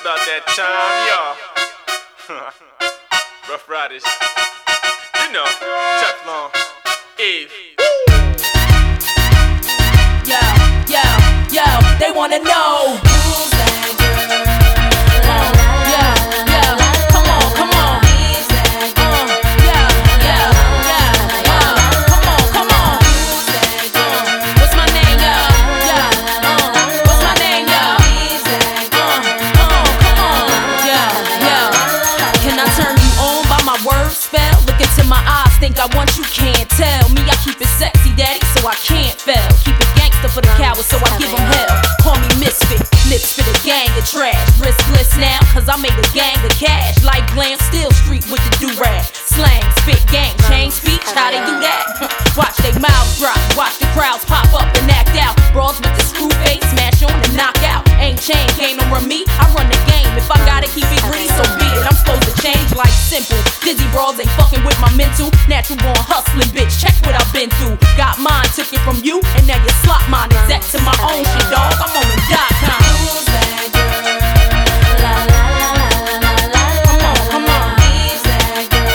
about that time, y'all. Rough Riders, you know, Teflon, Eve. Yo, they wanna know who's that girl? Come on. Come on. What's my name, What's my name, Can I turn you on by my word spell? Look into my eyes, think I want you, can't tell me. I keep it sexy, daddy, so I can't fail. Keep it gangster for the cowards, so I give them hell. Call me misfit, lips for the gang of trash. Riskless now, cause I made a gang of cash. Like Glam, still street with the do-rag. Slang, spit, gang, change speech, how they do that? Watch they mouths drop, watch the crowds pop up and act out. Brawls with the screw face, smash on and knock out. Ain't chain, game don't run me, I run the game. If I gotta keep it gritty, so be it. I'm supposed to change like simple. Dizzy brawls ain't fucking with my mental. Natural born hustling, bitch, check what I've been through. Got mine, took it from you, and now you slot mine. Exec to my own shit, dog, I'm on the .com. Who's that girl? Come on. Who's that girl?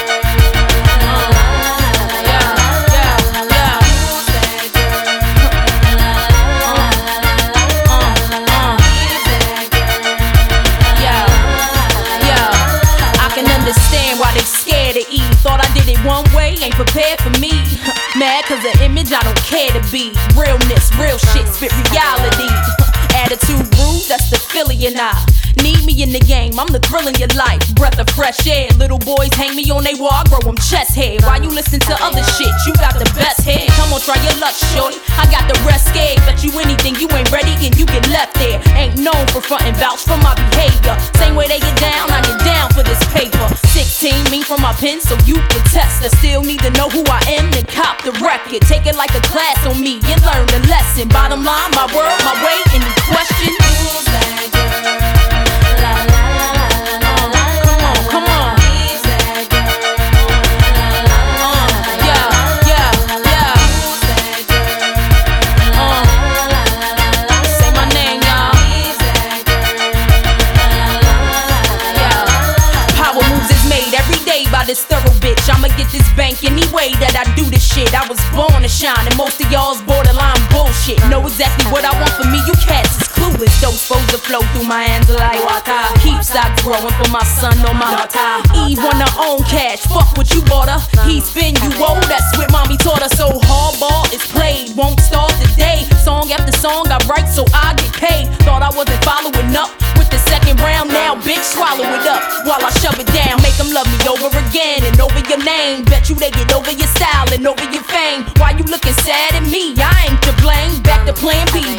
I can understand why they scared to eat. Thought I did it one way, ain't prepared for me. Mad cause the image I don't care to be. Realness, real shit, spit reality. Attitude rude, that's the Philly and I. Need me in the game, I'm the thrill in your life. Breath of fresh air, little boys hang me on they wall, I grow them chest hair. Why you listen to other shit? You got the best head. Come on, try your luck, shorty. I got the rest scared. Bet you anything, you ain't ready and you get left there. Ain't known for frontin', vouch for my behavior. Same way they get down, I get down for this paper. 16, me from my pen, so you can test. I still need to know who I am, then cop the record. Take it like a class on me and learn the lesson. Bottom line, my word, my way, any question? Who's that girl? Come on. Who's that girl? Who's that girl? Say my name, y'all. Power moves is made every day by this thorough bitch. I'ma get this bank any way that I do this shit. I was born to shine, and most of y'all's borderline bullshit. Know exactly what I want for me, you cats is clueless. Don't supposed to flow through my hands like water. Keep stock growing for my son or my daughter. Eve want her own cash, fuck what you bought her. He spin you old, that's what mommy taught her. So hardball is played, won't start today. Song after song I write so I get paid. Thought I wasn't following up with the second round, now bitch swallow it up while I shove it down. Make them love me over again and over your name. Bet you they get over your style and over your fame. Why you looking sad at me? I ain't to blame. Back to plan B,